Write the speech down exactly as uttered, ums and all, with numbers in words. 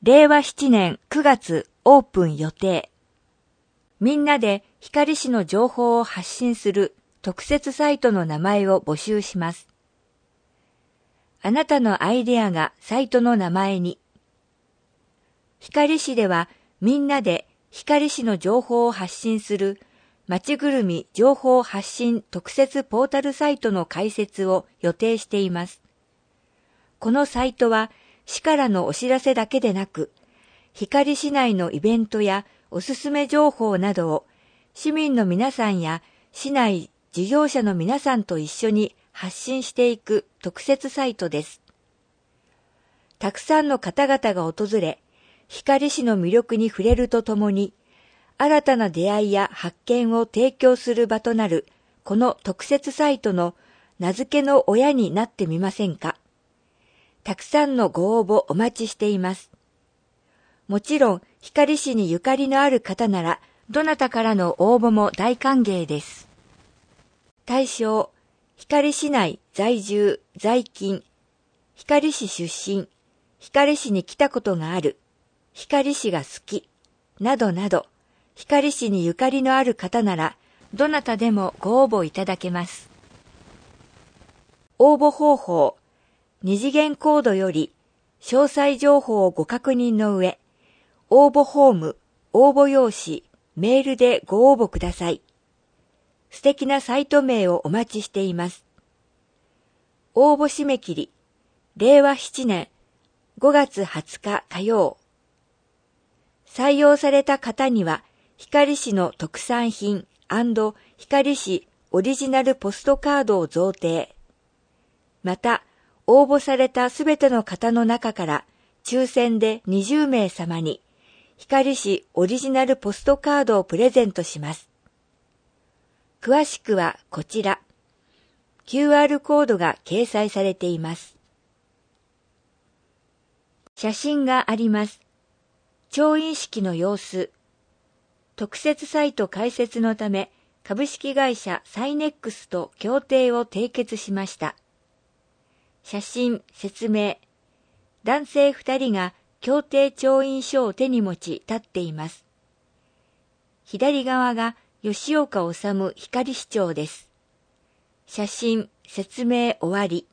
れいわななねんくがつオープン予定。みんなで光市の情報を発信する特設サイトの名前を募集します。あなたのアイデアがサイトの名前に。光市ではみんなで光市の情報を発信するまちぐるみ情報発信特設ポータルサイトの開設を予定しています。このサイトは市からのお知らせだけでなく、光市内のイベントやおすすめ情報などを市民の皆さんや市内事業者の皆さんと一緒に発信していく特設サイトです。たくさんの方々が訪れ、光市の魅力に触れるとともに、新たな出会いや発見を提供する場となるこの特設サイトの名付けの親になってみませんか。たくさんのご応募お待ちしています。もちろん、光市にゆかりのある方なら、どなたからの応募も大歓迎です。対象、光市内在住、在勤、光市出身、光市に来たことがある、光市が好き、などなど、光市にゆかりのある方なら、どなたでもご応募いただけます。応募方法、二次元コードより詳細情報をご確認の上、応募フォーム、応募用紙、メールでご応募ください。素敵なサイト名をお待ちしています。応募締め切り、れいわななねんごがつはつか火曜。採用された方には、光市の特産品&光市オリジナルポストカードを贈呈。また、応募されたすべての方の中から抽選でにじゅうめい様に光市オリジナルポストカードをプレゼントします。詳しくはこちら。キューアール コードが掲載されています。写真があります。調印式の様子。特設サイト開設のため株式会社サイネックスと協定を締結しました。写真、説明。男性二人が協定調印書を手に持ち立っています。左側が吉岡治光市長です。写真、説明終わり。